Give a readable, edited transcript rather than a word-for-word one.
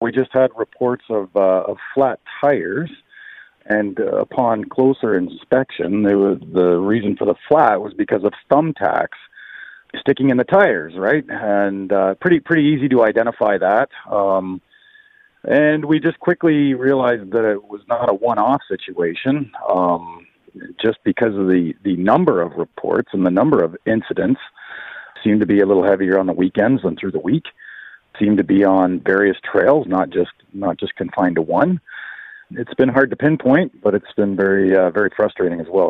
we just had reports of flat tires. And upon closer inspection, the reason for the flat was because of thumbtacks sticking in the tires, right? And pretty easy to identify that. And we just quickly realized that it was not a one-off situation, just because of the number of reports and the number of incidents seemed to be a little heavier on the weekends than through the week. Seemed to be on various trails, not just confined to one. It's been hard to pinpoint, but it's been very frustrating as well.